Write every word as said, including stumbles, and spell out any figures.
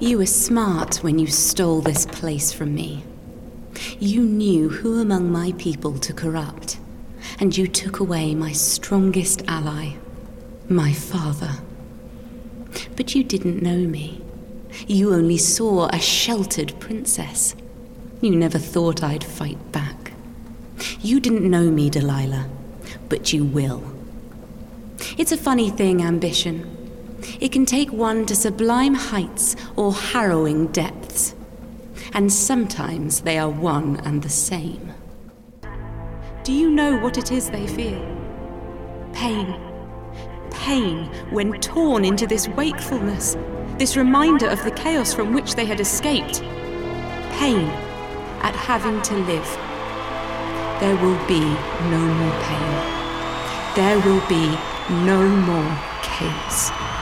You were smart when you stole this place from me. You knew who among my people to corrupt, and you took away my strongest ally, my father. But you didn't know me. You only saw a sheltered princess. You never thought I'd fight back. You didn't know me, Delilah, but you will. It's a funny thing, ambition. It can take one to sublime heights or harrowing depths. And sometimes they are one and the same. Do you know what it is they feel? Pain. Pain when torn into this wakefulness, this reminder of the chaos from which they had escaped. Pain at having to live. There will be no more pain. There will be no more chaos.